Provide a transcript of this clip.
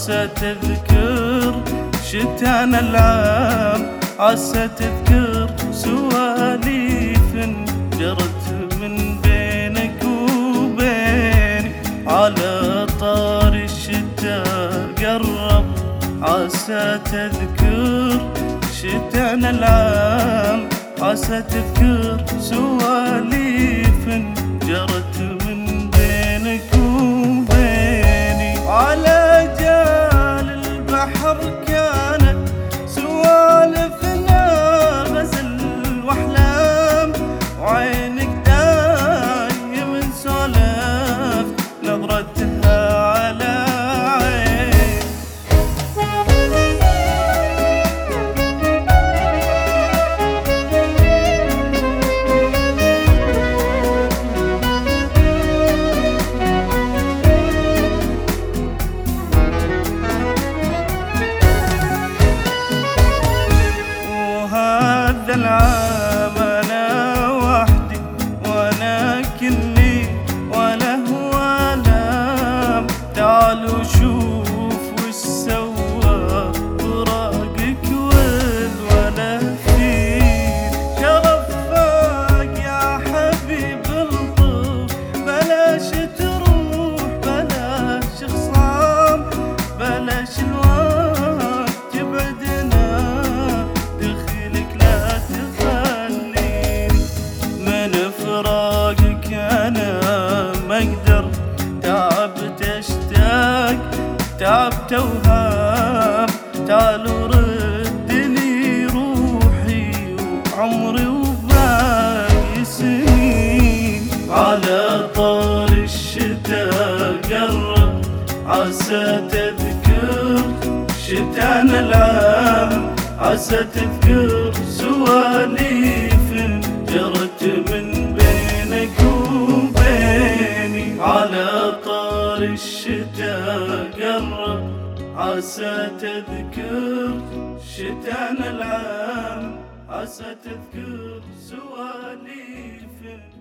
عسى تذكر شتانا العام، عسى تذكر سواليف جرت من بينك وبيني، على طار الشتاء قرب عسى تذكر شتانا العام، عسى تذكر سواليف جرت من بينك وبيني، على جال البحر كانت سوالفنا غزل واحلام، وعينك دايم سولف نظرتها على عين. وهذا العام أنا وحدي وأنا كني وله ولام، تعالوا شوف وش سوى فراقك والوله فيه، شرفك يا حبيب الطف بلاش تروح بلاش خصام، بلاش الوقت تبعدنا دخلك لا تخليني، من فراقك أنا ما أقدر، تعبت أشتاق تعبت أوهام، تعالوا ردني روحي وعمري وباقي سنين، على طار الشتاء قرب عسى تذكر شتانا العام، عسى تذكر سواليف جرت من بينك وبيني، على طار الشتاء قرب عسى تذكر شتانا العام، عسى تذكر سواليف